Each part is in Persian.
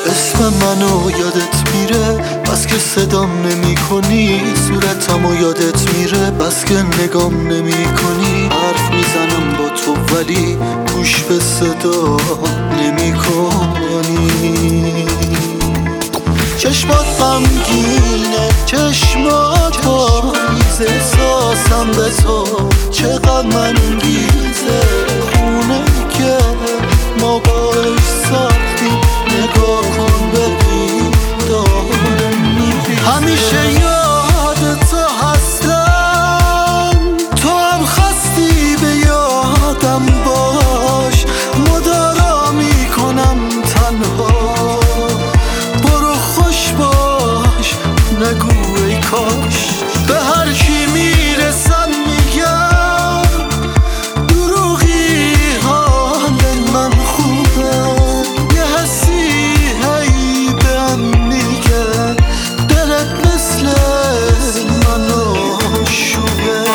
اسم منو یادت میره بس که صدام نمی کنی، صورتمو یادت میره بس که نگام نمی کنی. حرف میزنم با تو ولی گوش به صدا نمی کنی. چشمات غمگینه، چشمات پاییز، احساسم به تو چقدر منگیزه. خونه که ما باش ساختیم، نگاه کن ببین داره میری. همیشه یاد تو هستم، تو هم خواستی به یادم باش. مدارا میکنم تنها، برو خوش باش نگو ای کاش. به هر کی میرسم میگم دروغی حال من خوبه. یه حسی هی بهم میگه دلت مثل منو شوبه.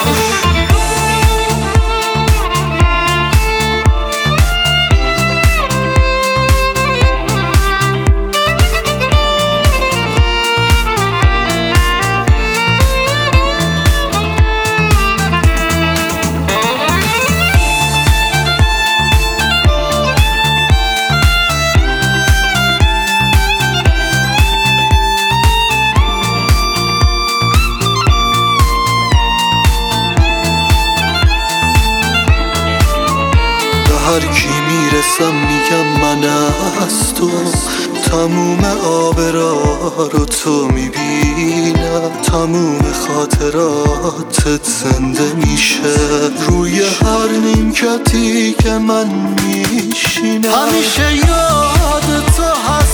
هر کی میرسم میگم من از تو، تموم آبرا رو تو میبینم. تموم خاطراتت زنده میشه روی هر نیمکتی که من میشینم. همیشه یاد تو هست